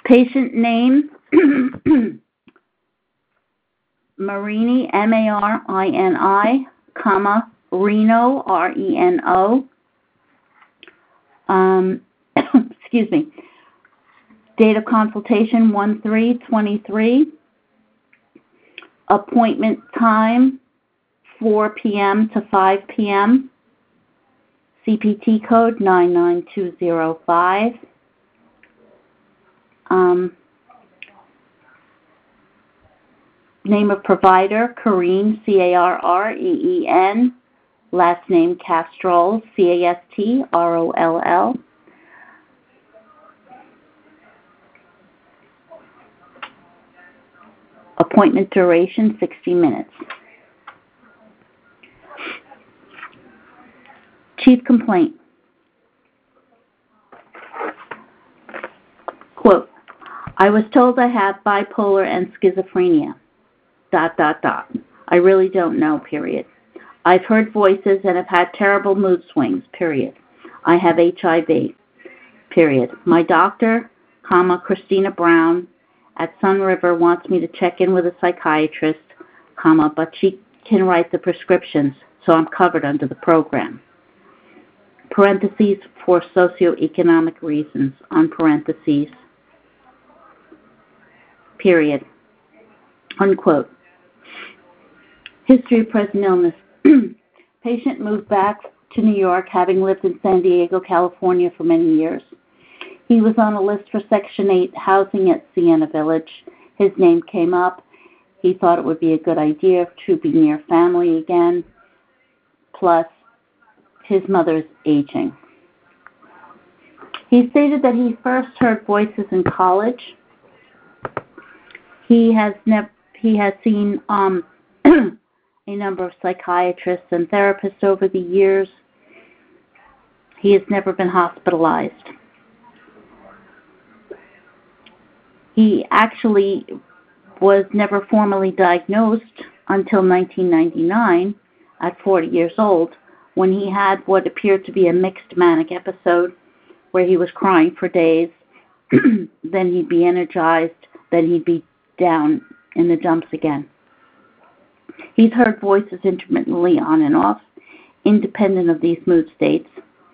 Patient name, Marini, Marini, comma, Reno, Reno. Excuse me. Date of consultation 1/3/23. Appointment time 4 p.m. to 5 p.m. CPT code 99205. Name of provider, Careen, Carreen. Last name, Castroll, Castroll. Appointment duration, 60 minutes. Chief complaint. Quote, I was told I have bipolar and schizophrenia. ... I really don't know, period. I've heard voices and have had terrible mood swings, period. I have HIV, period. My doctor, Christina Brown, at Sun River wants me to check in with a psychiatrist, but she can write the prescriptions, so I'm covered under the program. Parentheses for socioeconomic reasons, on parentheses, period. Unquote. History of present illness. Patient moved back to New York, having lived in San Diego, California for many years. He was on a list for Section 8 housing at Sienna Village. His name came up. He thought it would be a good idea to be near family again. Plus, his mother is aging. He stated that he first heard voices in college. He has seen a number of psychiatrists and therapists over the years. He has never been hospitalized. He actually was never formally diagnosed until 1999 at 40 years old, when he had what appeared to be a mixed manic episode where he was crying for days, then he'd be energized, then he'd be down in the dumps again. He's heard voices intermittently on and off, independent of these mood states.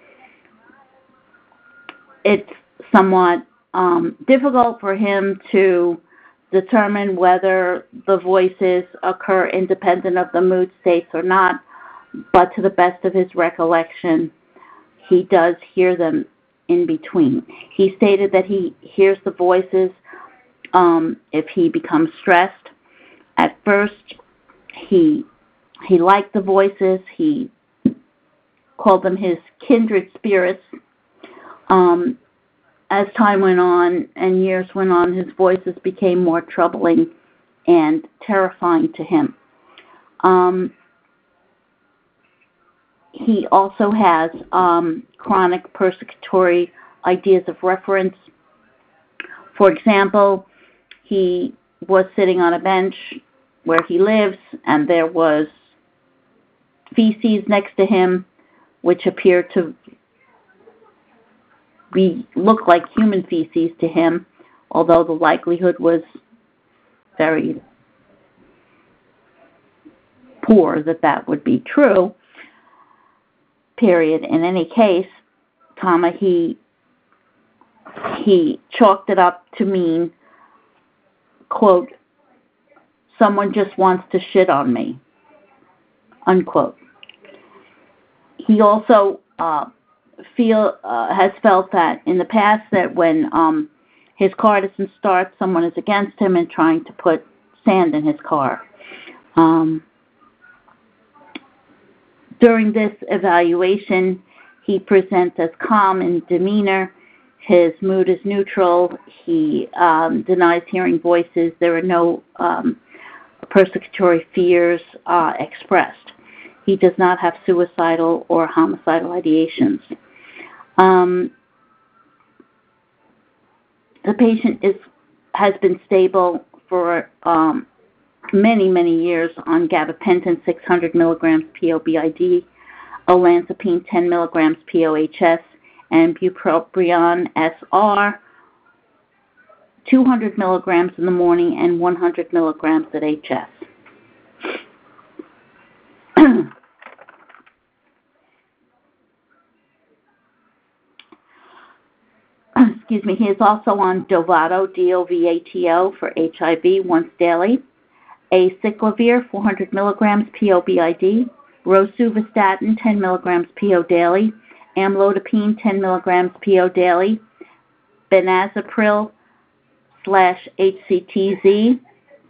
It's somewhat difficult for him to determine whether the voices occur independent of the mood states or not, but to the best of his recollection, he does hear them in between. He stated that he hears the voices if he becomes stressed. At first, he liked the voices. He called them his kindred spirits. As time went on and years went on, his voices became more troubling and terrifying to him. He also has chronic persecutory ideas of reference. For example, he was sitting on a bench where he lives, and there was feces next to him, which appeared to look like human feces to him, although the likelihood was very poor that would be true. Period. In any case, he chalked it up to mean, quote, someone just wants to shit on me, unquote. He also has felt that in the past that when his car doesn't start, someone is against him and trying to put sand in his car. During this evaluation, he presents as calm in demeanor. His mood is neutral. He denies hearing voices. There are no persecutory fears expressed. He does not have suicidal or homicidal ideations. The patient has been stable for many, many years on gabapentin 600 milligrams POBID, olanzapine 10 milligrams POHS, and bupropion SR 200 milligrams in the morning and 100 milligrams at HS. Excuse me. He is also on Dovato, Dovato, for HIV once daily. Acyclovir, 400 milligrams POBID. Rosuvastatin, 10 milligrams PO daily. Amlodipine, 10 milligrams PO daily. Benazepril /HCTZ,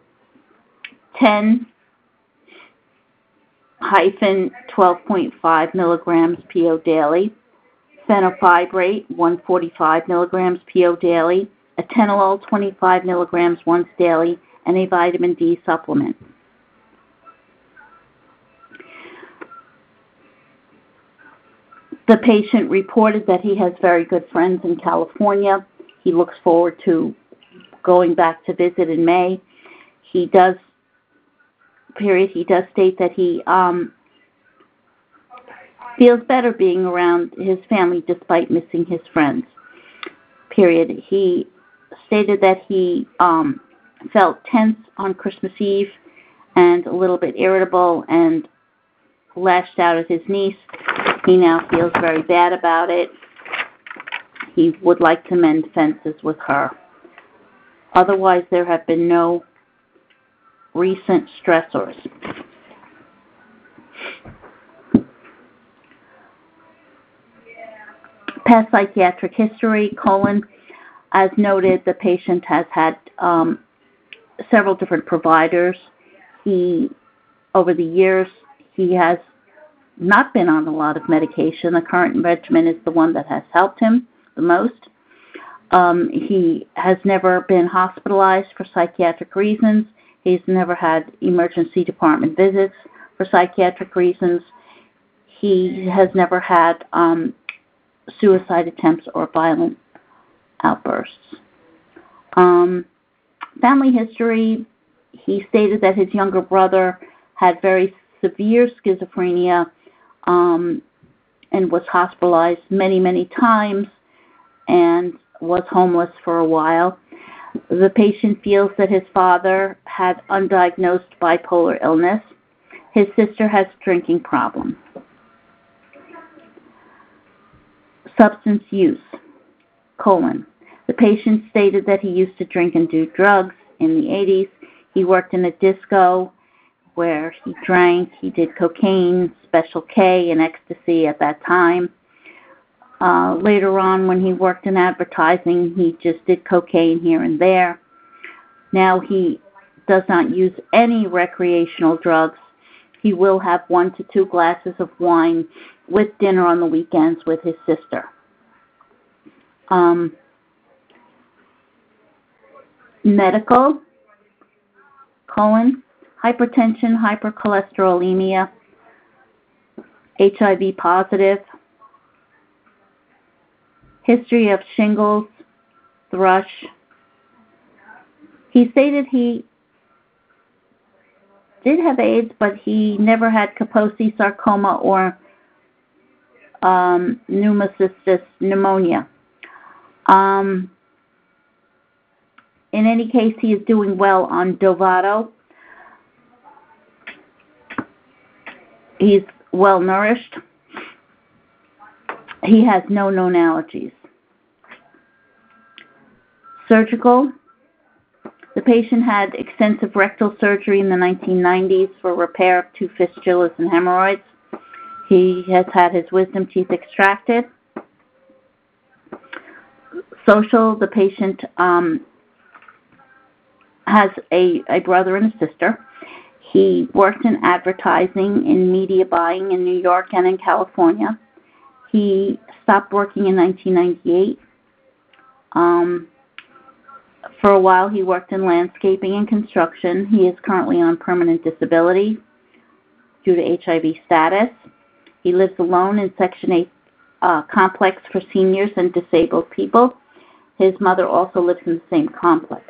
10-12.5 milligrams PO daily. Fenofibrate, 145 milligrams PO daily. Atenolol, 25 milligrams once daily, and a vitamin D supplement. The patient reported that he has very good friends in California. He looks forward to going back to visit in May. He does state that he feels better being around his family despite missing his friends. He stated that he felt tense on Christmas Eve and a little bit irritable and lashed out at his niece. He now feels very bad about it. He would like to mend fences with her. Otherwise, there have been no recent stressors. Past psychiatric history, as noted, the patient has had several different providers. Over the years, he has not been on a lot of medication. The current regimen is the one that has helped him the most. He has never been hospitalized for psychiatric reasons. He's never had emergency department visits for psychiatric reasons. He has never had suicide attempts or violent outbursts. Family history, he stated that his younger brother had very severe schizophrenia and was hospitalized many, many times and was homeless for a while. The patient feels that his father had undiagnosed bipolar illness. His sister has drinking problems. Substance use, The patient stated that he used to drink and do drugs in the 80s. He worked in a disco where he drank, he did cocaine, Special K, and ecstasy at that time. Later on, when he worked in advertising, he just did cocaine here and there. Now he does not use any recreational drugs. He will have 1 to 2 glasses of wine with dinner on the weekends with his sister. Medical, hypertension, hypercholesterolemia, HIV positive, history of shingles, thrush. He stated he did have AIDS, but he never had Kaposi sarcoma or pneumocystis pneumonia. In any case, he is doing well on Dovato. He's well nourished. He has no known allergies. Surgical. The patient had extensive rectal surgery in the 1990s for repair of 2 fistulas and hemorrhoids. He has had his wisdom teeth extracted. Social. The patient has a brother and a sister. He worked in advertising, in media buying in New York and in California. He stopped working in 1998. For a while, he worked in landscaping and construction. He is currently on permanent disability due to HIV status. He lives alone in Section 8 complex for seniors and disabled people. His mother also lives in the same complex.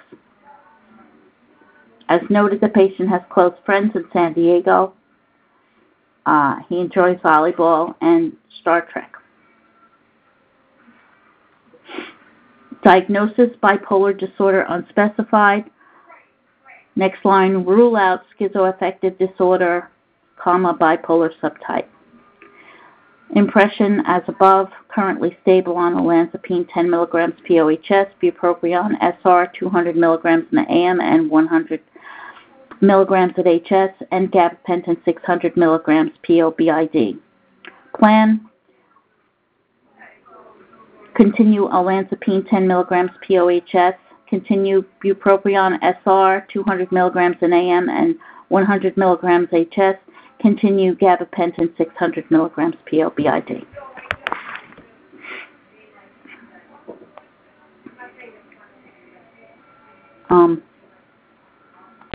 As noted, the patient has close friends in San Diego. He enjoys volleyball and Star Trek. Diagnosis, bipolar disorder unspecified. Next line, rule out schizoaffective disorder, bipolar subtype. Impression as above, currently stable on olanzapine 10 milligrams POHS, bupropion SR 200 milligrams in the AM and 100 milligrams at HS, and gabapentin 600 milligrams POBID. Plan, continue olanzapine 10 milligrams POHS, continue bupropion SR 200 milligrams in AM and 100 milligrams HS, continue gabapentin 600 milligrams POBID.